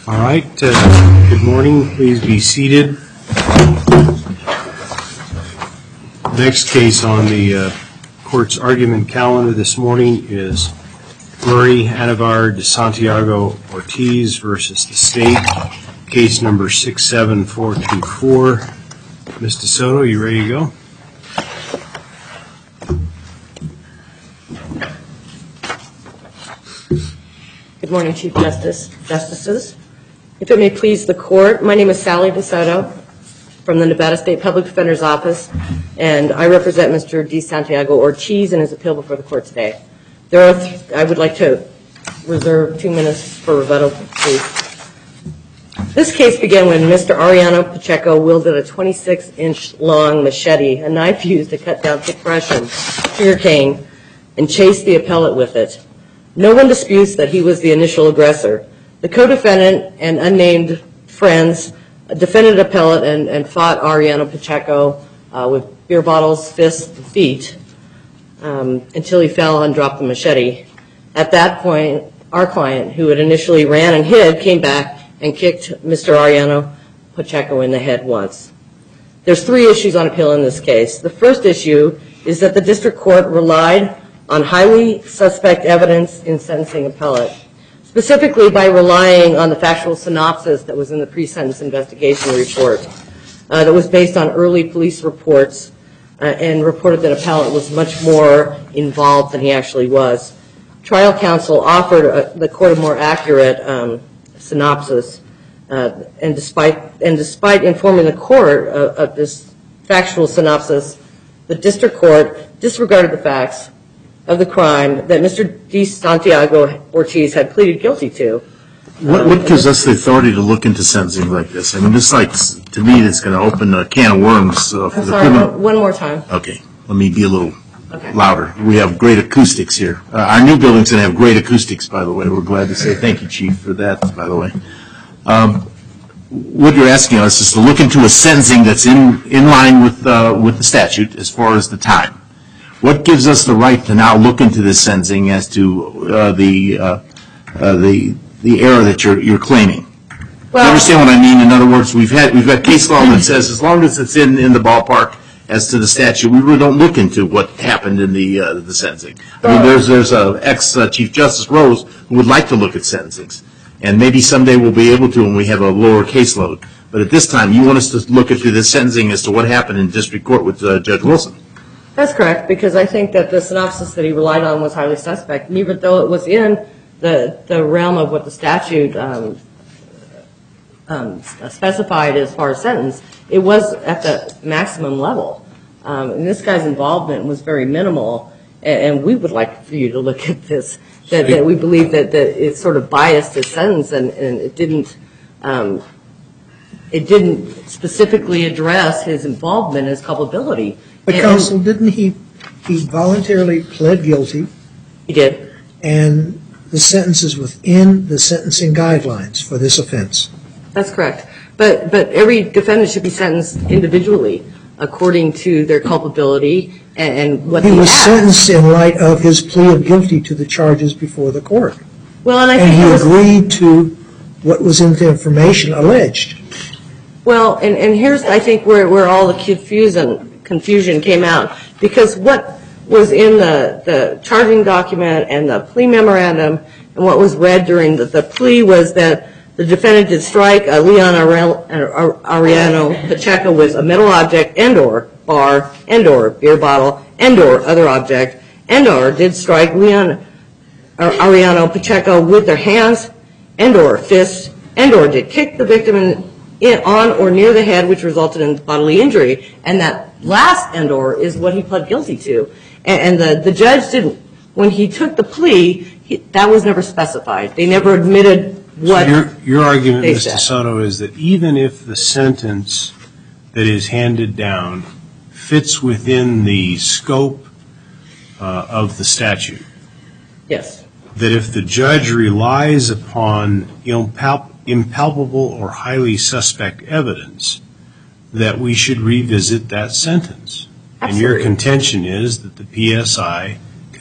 All right, good morning. Please be seated. Next case on the court's argument calendar this morning is Murray Anavar de Santiago Ortiz versus the state, case number 67424. Ms. DeSoto, you ready to go? Good morning, Chief Justice, Justices. If it may please the court, my name is Sally DeSoto from the Nevada State Public Defender's Office, and I represent Mr. de Santiago Ortiz in his appeal before the court today. I would like to reserve 2 minutes for rebuttal, please. This case began when Mr. Ariano Pacheco wielded a 26-inch long machete, a knife used to cut down thick brush and sugarcane, and chased the appellate with it. No one disputes that he was the initial aggressor. The co-defendant and unnamed friends defended appellate and fought Ariano Pacheco with beer bottles, fists, and feet until he fell and dropped the machete. At that point, our client, who had initially ran and hid, came back and kicked Mr. Ariano Pacheco in the head once. There's 3 issues on appeal in this case. The first issue is that the district court relied on highly suspect evidence in sentencing appellate, specifically by relying on the factual synopsis that was in the pre-sentence investigation report that was based on early police reports and reported that appellate was much more involved than he actually was. Trial counsel offered the court a more accurate synopsis, and despite informing the court of this factual synopsis, the district court disregarded the facts of the crime that Mr. de Santiago Ortiz had pleaded guilty to. What gives us the authority to look into sentencing like this? I mean, this, like, to me, it's going to open a can of worms for the criminal. One more time. Okay, let me be a little louder. We have great acoustics here. Our new building's going to have great acoustics, by the way. We're glad to say thank you, Chief, for that, by the way. What you're asking us is to look into a sentencing that's in line with the statute as far as the time. What gives us the right to now look into this sentencing as to the error that you're claiming? Well, you understand what I mean? In other words, we've got case law that says as long as it's in the ballpark as to the statute, we really don't look into what happened in the sentencing. I mean, there's a ex-Chief Justice Rose who would like to look at sentencings, and maybe someday we'll be able to when we have a lower caseload. But at this time, you want us to look into the sentencing as to what happened in district court with Judge Wilson. That's correct, because I think that the synopsis that he relied on was highly suspect. And even though it was in the realm of what the statute specified as far as sentence, it was at the maximum level. And this guy's involvement was very minimal, and we would like for you to look at this, that we believe that it sort of biased his sentence, and it didn't specifically address his involvement, his culpability. But counsel, didn't he voluntarily pled guilty? He did. And the sentence is within the sentencing guidelines for this offense. That's correct. But every defendant should be sentenced individually according to their culpability and what they have. He was sentenced in light of his plea of guilty to the charges before the court. Well, and he agreed to what was in the information alleged. Well, and here's, I think, where all the confusion came out, because what was in the charging document and the plea memorandum and what was read during the plea was that the defendant did strike Leon Ariano Pacheco with a metal object and/or bar and/or beer bottle and/or other object and/or did strike Leon Ariano Pacheco with their hands and/or fists and/or did kick the victim on or near the head, which resulted in bodily injury. And that last and/or is what he pled guilty to. And the judge didn't, when he took the plea, that was never specified. They never admitted what they said. Your argument, Mr. Soto, is that even if the sentence that is handed down fits within the scope of the statute, yes, that if the judge relies upon impalpable or highly suspect evidence, that we should revisit that sentence. Absolutely. And your contention is that the PSI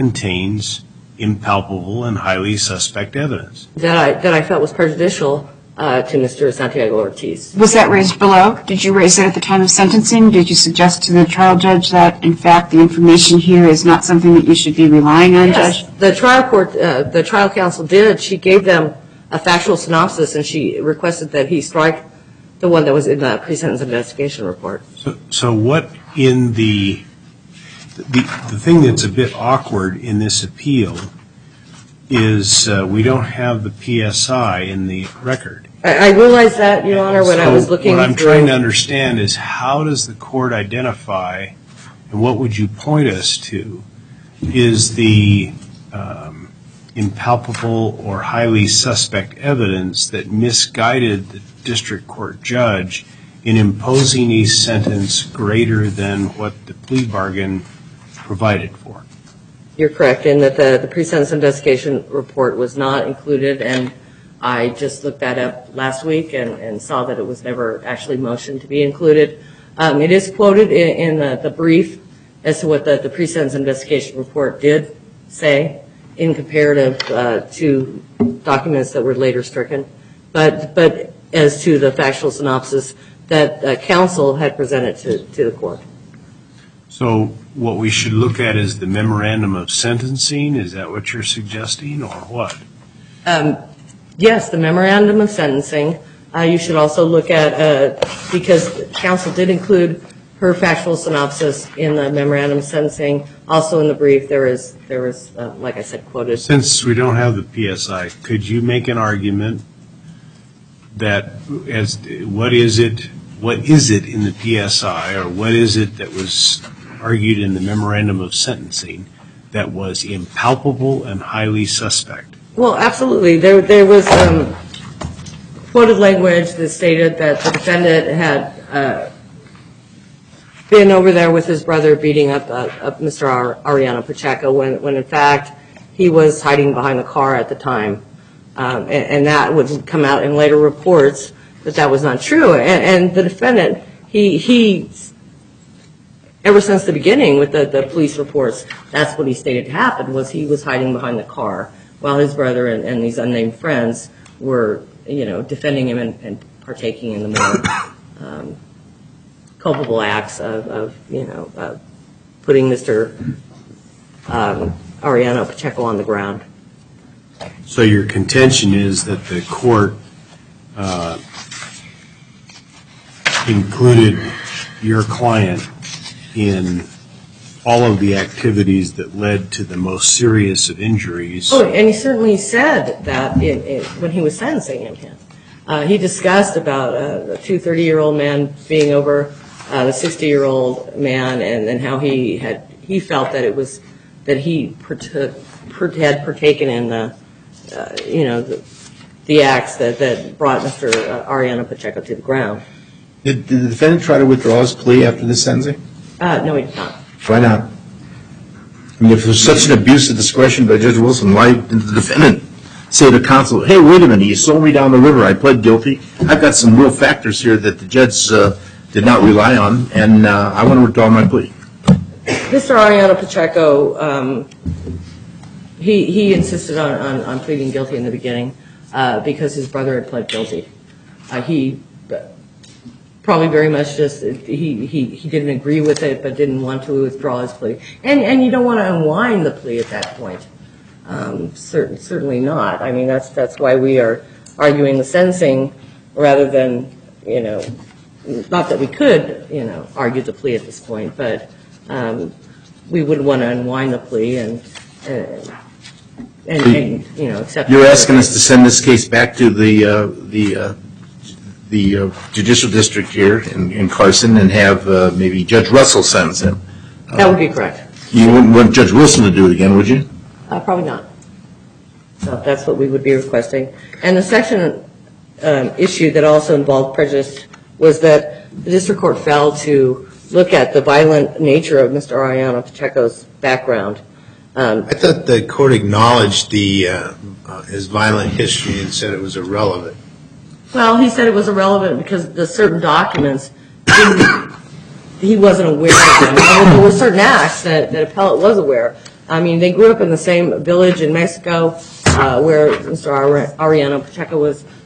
contains impalpable and highly suspect evidence. That I felt was prejudicial to Mr. Santiago Ortiz. Was that raised below? Did you raise it at the time of sentencing? Did you suggest to the trial judge that, in fact, the information here is not something that you should be relying on, Yes, Judge? the trial counsel did. She gave them a factual synopsis, and she requested that he strike the one that was in the pre-sentence investigation report. So what in the thing that's a bit awkward in this appeal is we don't have the PSI in the record. I realized that, Your Honor, when I was looking What I'm through. trying to understand is how does the court identify, and what would you point us to, is the impalpable or highly suspect evidence that misguided the district court judge in imposing a sentence greater than what the plea bargain provided for? You're correct in that the pre-sentence investigation report was not included, and I just looked that up last week and saw that it was never actually motioned to be included. It is quoted in the brief as to what the pre-sentence investigation report did say in comparative to documents that were later stricken. But as to the factual synopsis that counsel had presented to the court. So what we should look at is the memorandum of sentencing? Is that what you're suggesting, or what? Yes, the memorandum of sentencing. You should also look at, because counsel did include her factual synopsis in the memorandum of sentencing. Also in the brief, there is, like I said, quoted. Since we don't have the PSI, could you make an argument that what is it in the PSI, or what is it that was argued in the memorandum of sentencing that was impalpable and highly suspect? Well, absolutely. There was quoted language that stated that the defendant had been over there with his brother beating up Mr. Ariano Pacheco when in fact he was hiding behind the car at the time. And that would come out in later reports that was not true. And the defendant, he ever since the beginning with the police reports, that's what he stated happened, was he was hiding behind the car while his brother and these unnamed friends were, defending him and partaking in the more culpable acts of putting Mr. Ariano Pacheco on the ground. So your contention is that the court included your client in all of the activities that led to the most serious of injuries. Oh, and he certainly said that when he was sentencing him. He discussed about a 30-year-old man being over the 60-year-old man, and how he felt that it was that he had partaken in the acts that brought Mr. Ariano Pacheco to the ground. Did the defendant try to withdraw his plea after the sentencing? No, he did not. Why not? I mean, if there's such an abuse of discretion by Judge Wilson, why didn't the defendant say to counsel, hey, wait a minute, you sold me down the river, I pled guilty, I've got some real factors here that the judge did not rely on, and I want to withdraw my plea? Mr. Ariano Pacheco, he insisted on pleading guilty in the beginning because his brother had pled guilty. He probably very much just, he didn't agree with it, but didn't want to withdraw his plea. And you don't want to unwind the plea at that point. Certainly not. I mean, that's why we are arguing the sentencing rather than, not that we could, argue the plea at this point, but we would want to unwind the plea and accept. You're asking us to send this case back to the judicial district here in Carson and have maybe Judge Russell sentence him. That would be correct. You wouldn't want Judge Wilson to do it again, would you? Probably not. So that's what we would be requesting. And the section issue that also involved prejudice was that the district court failed to look at the violent nature of Mr. Ariano Pacheco's background. I thought the court acknowledged his violent history and said it was irrelevant. Well, he said it was irrelevant because the certain documents, he wasn't aware of them. There were certain acts that appellate was aware. I mean, they grew up in the same village in Mexico where Mr. Ariano Pacheco was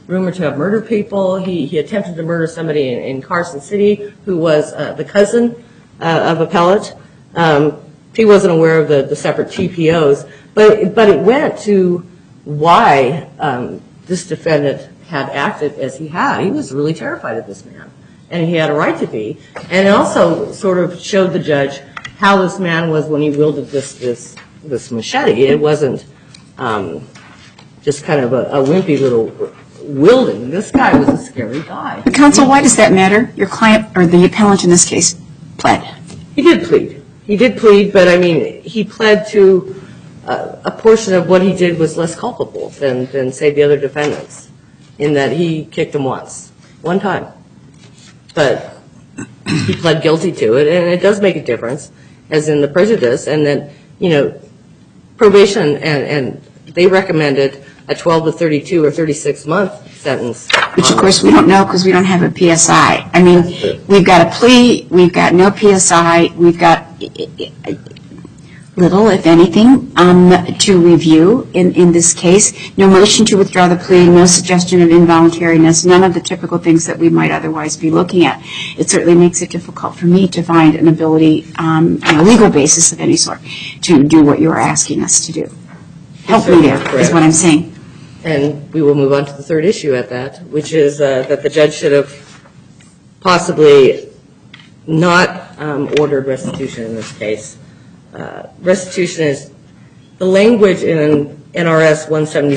rumored to have murdered people. He attempted to murder somebody in Carson City who was the cousin of Appellate. He wasn't aware of the separate TPOs, but it went to why this defendant had acted as he had. He was really terrified of this man, and he had a right to be. And it also sort of showed the judge how this man was when he wielded this machete. It wasn't just kind of a wimpy little wielding. This guy was a scary guy. Counsel, why does that matter? Your client, or the appellant in this case, pled. He did plead. He did plead, but I mean, he pled to a portion of what he did was less culpable than say, the other defendants, in that he kicked him one time. But he pled guilty to it, and it does make a difference, as in the prejudice, and then, you know, probation, and they recommended a 12 to 32 or 36-month sentence. Which, of course, we don't know because we don't have a PSI. I mean, we've got a plea, we've got no PSI, we've got little, if anything, to review in this case. No motion to withdraw the plea, no suggestion of involuntariness, none of the typical things that we might otherwise be looking at. It certainly makes it difficult for me to find an ability on a legal basis of any sort to do what you're asking us to do. Help me there, is what I'm saying. And we will move on to the third issue at that, which is that the judge should have possibly not ordered restitution in this case. Restitution is the language in NRS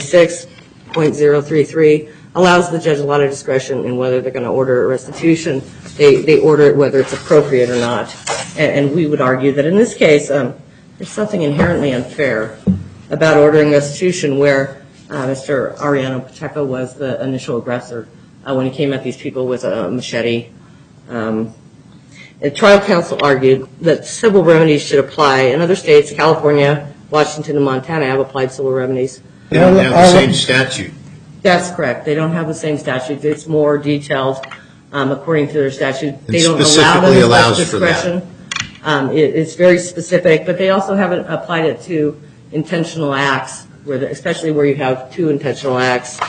176.033 allows the judge a lot of discretion in whether they're going to order a restitution. They order it whether it's appropriate or not. And we would argue that in this case, there's something inherently unfair about ordering restitution where Mr. Ariano Pacheco was the initial aggressor when he came at these people with a machete. The trial counsel argued that civil remedies should apply. In other states, California, Washington, and Montana have applied civil remedies. They don't have the same statute. That's correct. They don't have the same statute. It's more detailed according to their statute. They don't allow them as much discretion. It's very specific, but they also haven't applied it to intentional acts, especially where you have two intentional acts.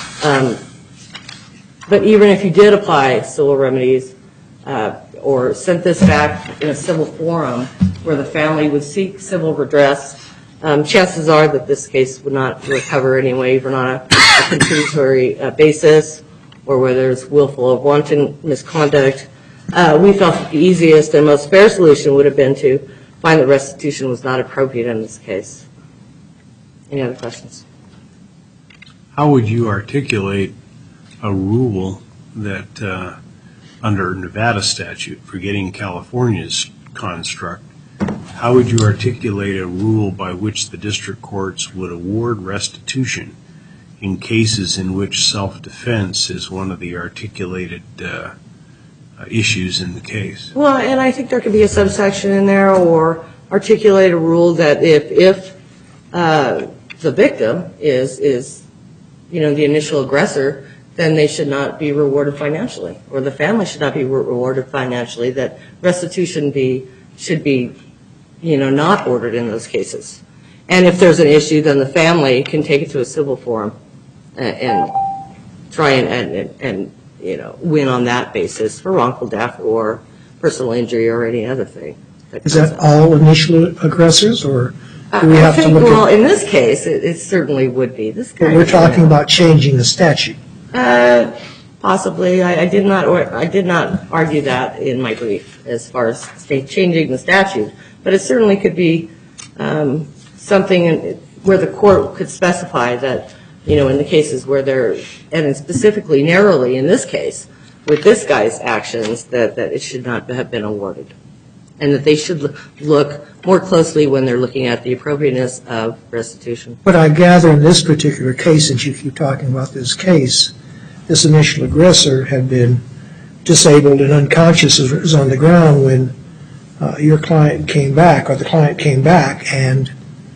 But even if you did apply civil remedies or sent this back in a civil forum where the family would seek civil redress, chances are that this case would not recover anyway, even on a contributory basis, or where there's willful or wanton misconduct. We felt that the easiest and most fair solution would have been to find that restitution was not appropriate in this case. Any other questions? How would you articulate a rule that under Nevada statute, forgetting California's construct, how would you articulate a rule by which the district courts would award restitution in cases in which self-defense is one of the articulated issues in the case? Well, and I think there could be a subsection in there or articulate a rule that if the victim is the initial aggressor, then they should not be rewarded financially, or the family should not be rewarded financially, that restitution should be not ordered in those cases. And if there's an issue, then the family can take it to a civil forum and try and win on that basis for wrongful death or personal injury or any other thing. Is that all initial aggressors, or do we have to look at? Well, in this case, it certainly would be. We're talking about changing the statute. Possibly. I did not argue that in my brief as far as changing the statute, but it certainly could be something where the court could specify that, in the cases where they're, and specifically narrowly in this case, with this guy's actions, that it should not have been awarded, and that they should look more closely when they're looking at the appropriateness of restitution. But I gather in this particular case, since you keep talking about this case, this initial aggressor had been disabled and unconscious, was on the ground when your client came back, or the client came back and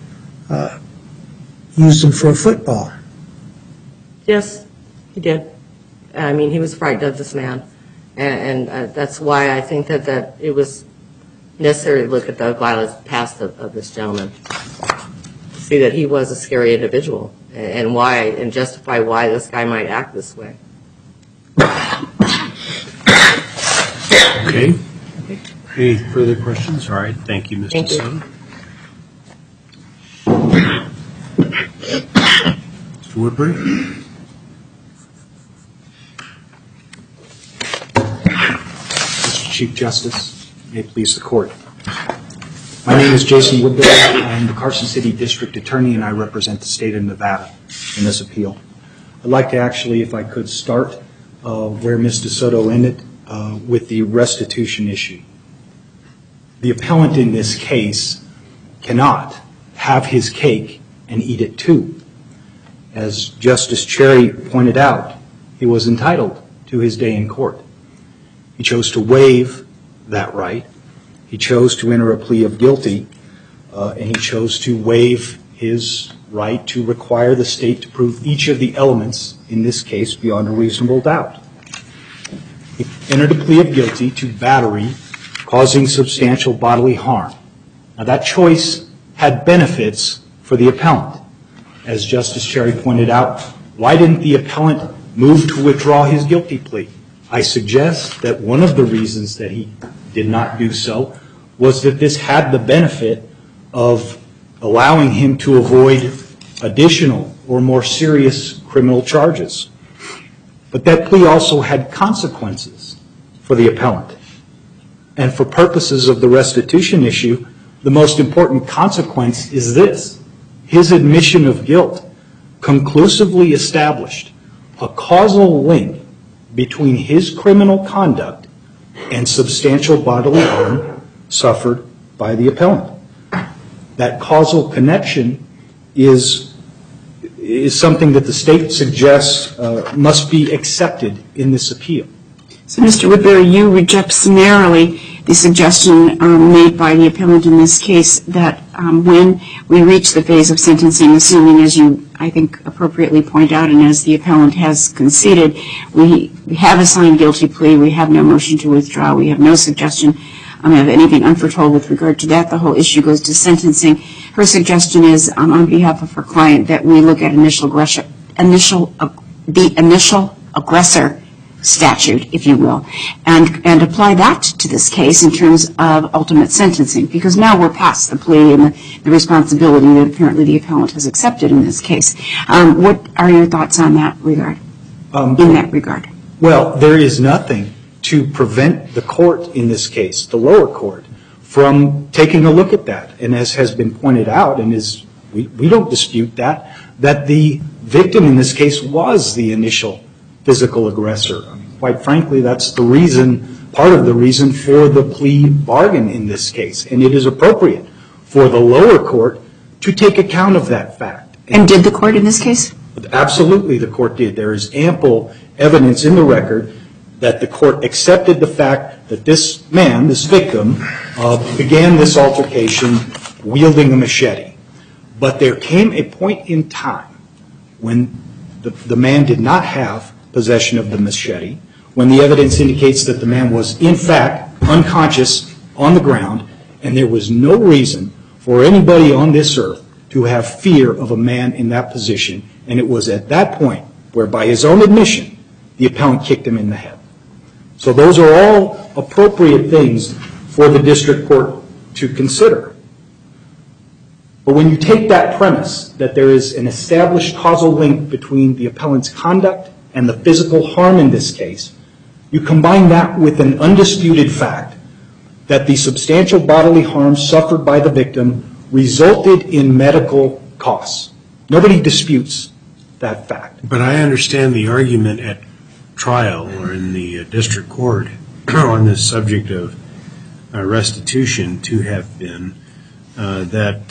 used him for a football. Yes, he did. I mean, he was frightened of this man, and that's why I think that it was necessary to look at the violent past of this gentleman. see that he was a scary individual and justify why this guy might act this way. Okay. Any further questions? All right. Thank you, Mr. Thank you. Sun. Mr. Woodbury? Mr. Chief Justice, may it please the Court. My name is Jason Woodbury. I am the Carson City District Attorney, and I represent the state of Nevada in this appeal. I'd like to actually, if I could, start where Ms. DeSoto ended with the restitution issue. The appellant in this case cannot have his cake and eat it too. As Justice Cherry pointed out, he was entitled to his day in court. He chose to waive that right. He chose to enter a plea of guilty, and he chose to waive his right to require the state to prove each of the elements in this case beyond a reasonable doubt. He entered a plea of guilty to battery causing substantial bodily harm. Now, that choice had benefits for the appellant. As Justice Cherry pointed out, why didn't the appellant move to withdraw his guilty plea? I suggest that one of the reasons that he did not do so was that this had the benefit of allowing him to avoid additional or more serious criminal charges. But that plea also had consequences for the appellant. And for purposes of the restitution issue, the most important consequence is this. His admission of guilt conclusively established a causal link between his criminal conduct and substantial bodily harm suffered by the appellant. That causal connection is something that the state suggests must be accepted in this appeal. So, Mr. Woodbury, you reject summarily the suggestion made by the appellant in this case that when we reach the phase of sentencing, assuming, as you, I think, appropriately point out, and as the appellant has conceded, we have a signed guilty plea, we have no motion to withdraw, we have no suggestion of anything unforetold with regard to that. The whole issue goes to sentencing. Her suggestion is, on behalf of her client, that we look at the initial aggressor statute, if you will, and apply that to this case in terms of ultimate sentencing, because now we're past the plea and the responsibility that apparently the appellant has accepted in this case. What are your thoughts on that regard, in that regard? Well, there is nothing to prevent the court in this case, the lower court, from taking a look at that. And as has been pointed out, and we don't dispute that the victim in this case was the initial physical aggressor. Quite frankly, that's the reason, part of the reason for the plea bargain in this case. And it is appropriate for the lower court to take account of that fact. And did the court in this case? Absolutely, the court did. There is ample evidence in the record that the court accepted the fact that this man, this victim, began this altercation wielding a machete. But there came a point in time when the man did not have possession of the machete, when the evidence indicates that the man was, in fact, unconscious on the ground, and there was no reason for anybody on this earth to have fear of a man in that position. And it was at that point where, by his own admission, the appellant kicked him in the head. So those are all appropriate things for the district court to consider. But when you take that premise, that there is an established causal link between the appellant's conduct and the physical harm in this case, you combine that with an undisputed fact that the substantial bodily harm suffered by the victim resulted in medical costs. Nobody disputes that fact. But I understand the argument at trial or in the district court on this subject of restitution to have been that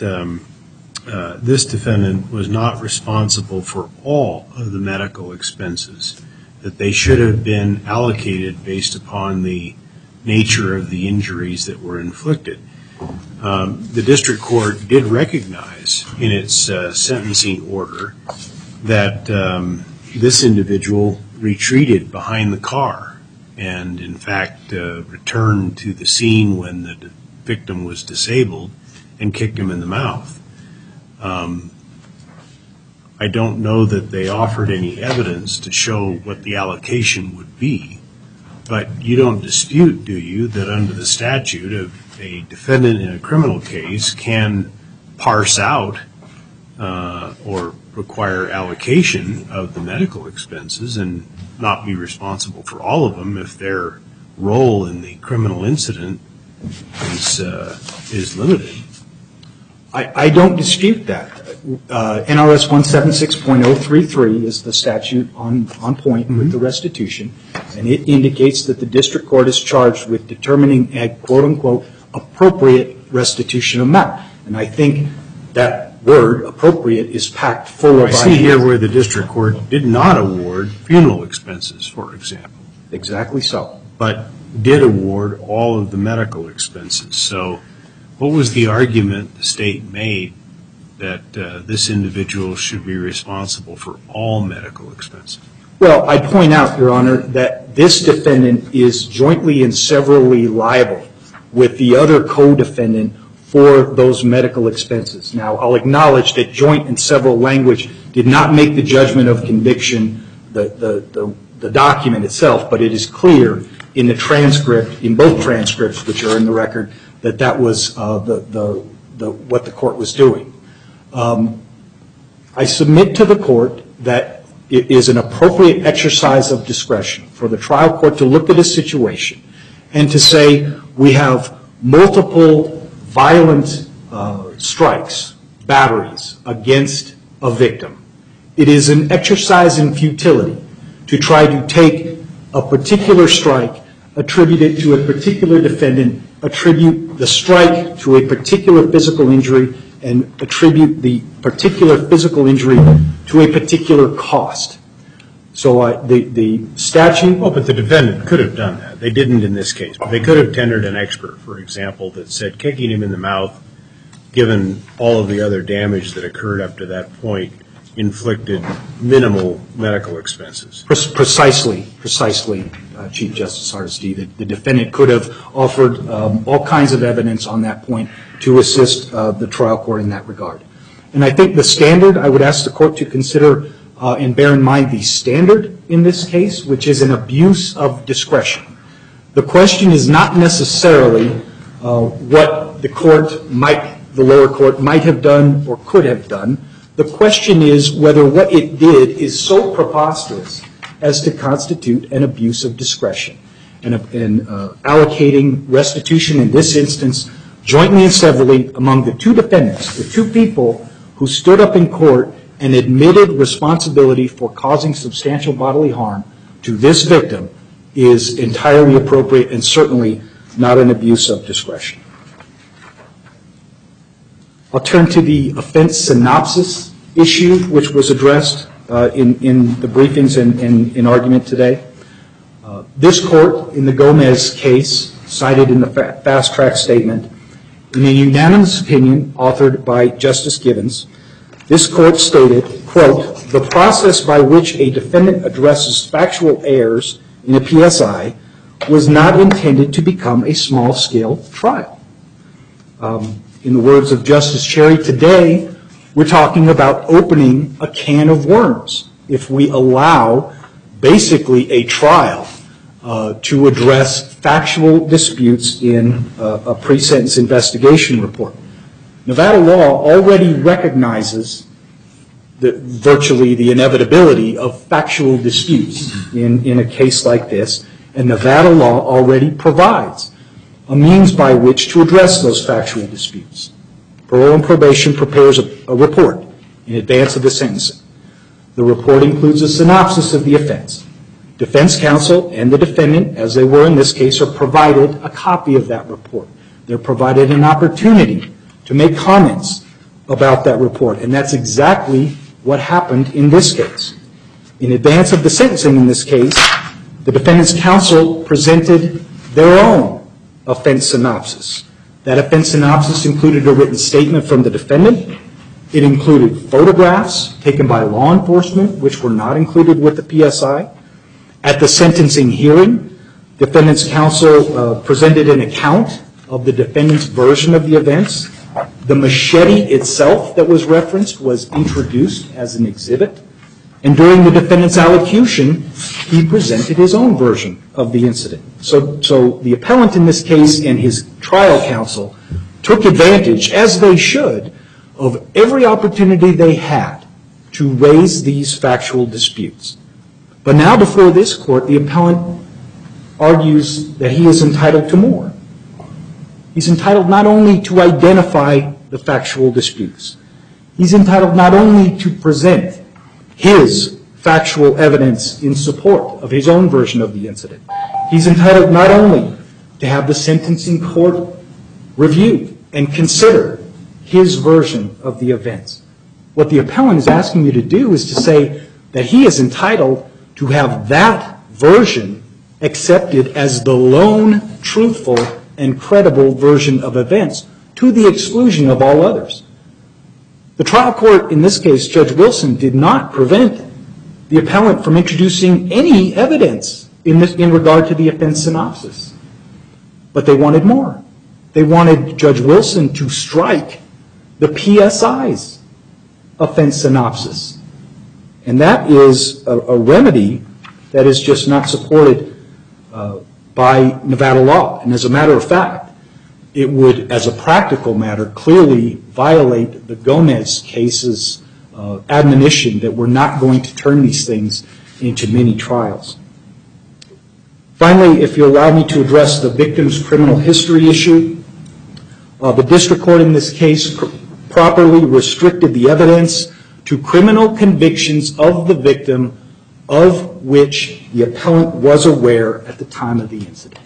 this defendant was not responsible for all of the medical expenses, that they should have been allocated based upon the nature of the injuries that were inflicted. The district court did recognize in its sentencing order that this individual retreated behind the car and, in fact, returned to the scene when the victim was disabled and kicked him in the mouth. I don't know that they offered any evidence to show what the allocation would be, but you don't dispute, do you, that under the statute, a defendant in a criminal case can parse out or require allocation of the medical expenses and not be responsible for all of them if their role in the criminal incident is limited. I don't dispute that. NRS 176.033 is the statute on point with the restitution, and it indicates that the district court is charged with determining a quote-unquote appropriate restitution amount. And I think that word, appropriate, is packed full of ideas. I see here where the district court did not award funeral expenses, for example. Exactly so. But did award all of the medical expenses. So what was the argument the state made that this individual should be responsible for all medical expenses? Well, I point out, Your Honor, that this defendant is jointly and severally liable with the other co-defendant for those medical expenses. Now, I'll acknowledge that joint and several language did not make the judgment of conviction the document itself, but it is clear in the transcript, in both transcripts which are in the record, that that was what the court was doing. I submit to the court that it is an appropriate exercise of discretion for the trial court to look at a situation and to say we have multiple violent strikes, batteries against a victim. It is an exercise in futility to try to take a particular strike, attribute it to a particular defendant, attribute the strike to a particular physical injury, and attribute the particular physical injury to a particular cost. So the statute... Oh, but the defendant could have done that. They didn't in this case. But they could have tendered an expert, for example, that said kicking him in the mouth, given all of the other damage that occurred up to that point, inflicted minimal medical expenses. Precisely, Chief Justice Hardesty. The defendant could have offered all kinds of evidence on that point to assist the trial court in that regard. And I think the standard, I would ask the court to consider and bear in mind the standard in this case, which is an abuse of discretion. The question is not necessarily what the lower court might have done or could have done. The question is whether what it did is so preposterous as to constitute an abuse of discretion. And allocating restitution in this instance jointly and severally among the two defendants, the two people who stood up in court and admitted responsibility for causing substantial bodily harm to this victim is entirely appropriate and certainly not an abuse of discretion. I'll turn to the offense synopsis issue, which was addressed in the briefings and in argument today. This court, in the Gomez case, cited in the fast track statement, in a unanimous opinion authored by Justice Gibbons, this court stated, quote, the process by which a defendant addresses factual errors in a PSI was not intended to become a small-scale trial. In the words of Justice Cherry, today we're talking about opening a can of worms if we allow basically a trial to address factual disputes in a pre-sentence investigation report. Nevada law already recognizes virtually the inevitability of factual disputes in a case like this, and Nevada law already provides a means by which to address those factual disputes. Parole and Probation prepares a report in advance of the sentencing. The report includes a synopsis of the offense. Defense counsel and the defendant, as they were in this case, are provided a copy of that report. They're provided an opportunity to make comments about that report, and that's exactly what happened in this case. In advance of the sentencing in this case, the defendant's counsel presented their own offense synopsis. That offense synopsis included a written statement from the defendant. It included photographs taken by law enforcement, which were not included with the PSI. At the sentencing hearing, defendant's counsel presented an account of the defendant's version of the events. The machete itself that was referenced was introduced as an exhibit. And during the defendant's allocution, he presented his own version of the incident. So the appellant in this case and his trial counsel took advantage, as they should, of every opportunity they had to raise these factual disputes. But now before this court, the appellant argues that he is entitled to more. He's entitled not only to identify the factual disputes, he's entitled not only to present his factual evidence in support of his own version of the incident, he's entitled not only to have the sentencing court review and consider his version of the events. What the appellant is asking you to do is to say that he is entitled to have that version accepted as the lone, truthful, and credible version of events to the exclusion of all others. The trial court, in this case, Judge Wilson, did not prevent the appellant from introducing any evidence in regard to the offense synopsis. But they wanted more. They wanted Judge Wilson to strike the PSI's offense synopsis. And that is a remedy that is just not supported by Nevada law. And as a matter of fact, it would, as a practical matter, clearly violate the Gomez case's admonition that we're not going to turn these things into mini trials. Finally, if you allow me to address the victim's criminal history issue, the district court in this case properly restricted the evidence to criminal convictions of the victim of which the appellant was aware at the time of the incident.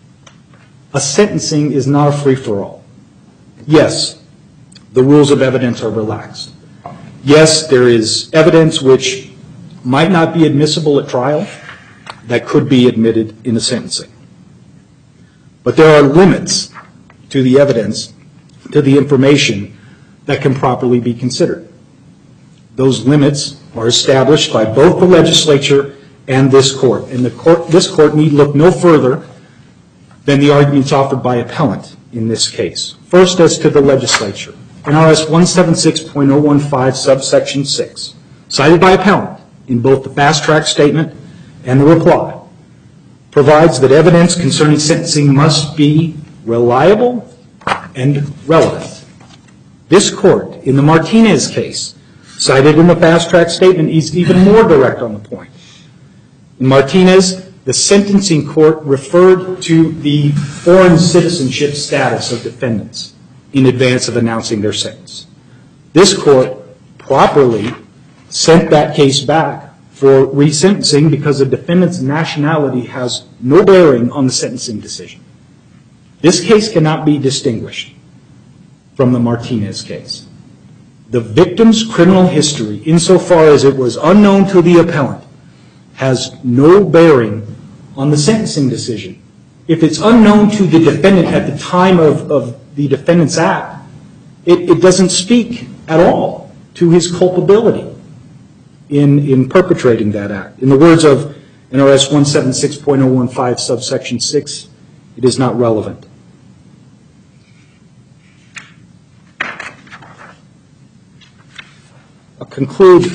A sentencing is not a free-for-all. Yes, the rules of evidence are relaxed. Yes, there is evidence which might not be admissible at trial that could be admitted in a sentencing. But there are limits to the evidence, to the information that can properly be considered. Those limits are established by both the legislature and this court. And this court need look no further than the arguments offered by appellant in this case. First, as to the legislature, NRS 176.015 subsection 6, cited by appellant in both the fast-track statement and the reply, provides that evidence concerning sentencing must be reliable and relevant. This court, in the Martinez case, cited in the fast-track statement, is even more direct on the point. In Martinez, the sentencing court referred to the foreign citizenship status of defendants in advance of announcing their sentence. This court properly sent that case back for resentencing because the defendant's nationality has no bearing on the sentencing decision. This case cannot be distinguished from the Martinez case. The victim's criminal history, insofar as it was unknown to the appellant, has no bearing on the sentencing decision. If it's unknown to the defendant at the time of the defendant's act, it doesn't speak at all to his culpability in perpetrating that act. In the words of NRS 176.015 subsection 6, it is not relevant. I'll conclude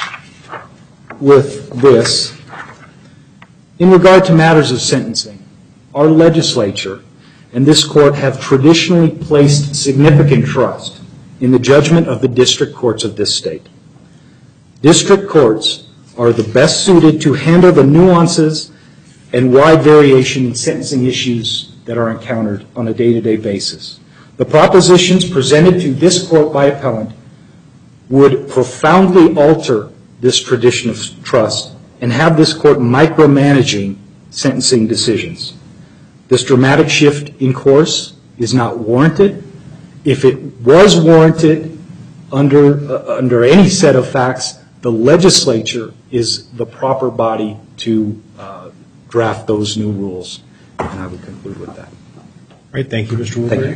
with this. In regard to matters of sentencing, our legislature and this court have traditionally placed significant trust in the judgment of the district courts of this state. District courts are the best suited to handle the nuances and wide variation in sentencing issues that are encountered on a day-to-day basis. The propositions presented to this court by appellant would profoundly alter this tradition of trust and have this court micromanaging sentencing decisions. This dramatic shift in course is not warranted. If it was warranted under any set of facts, the legislature is the proper body to draft those new rules. And I will conclude with that. All right, thank you, Mr. Woodbury.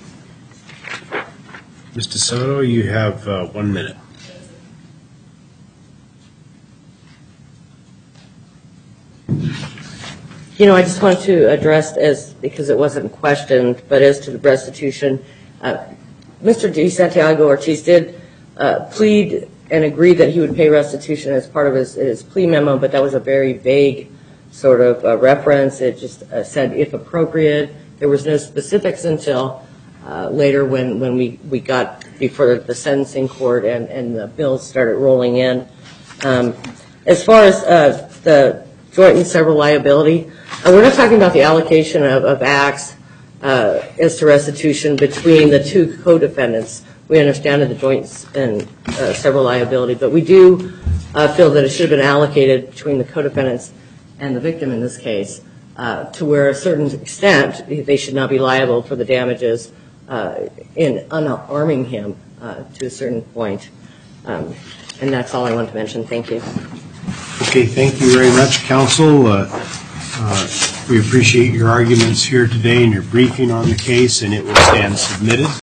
Ms. DeSoto, you have 1 minute. You know, I just wanted to address, because it wasn't questioned, but as to the restitution, Mr. DeSantiago Ortiz did plead and agreed that he would pay restitution as part of his plea memo, but that was a very vague sort of reference. It just said, if appropriate. There was no specifics until later when we got before the sentencing court and the bills started rolling in. As far as the joint and several liability, we're not talking about the allocation of acts as to restitution between the two co-defendants. We understand the joint and several liability, but we do feel that it should have been allocated between the co-defendants and the victim in this case, to where a certain extent they should not be liable for the damages in unarming him to a certain point. And that's all I want to mention. Thank you. Okay, thank you very much, counsel. We appreciate your arguments here today and your briefing on the case, and it will stand submitted.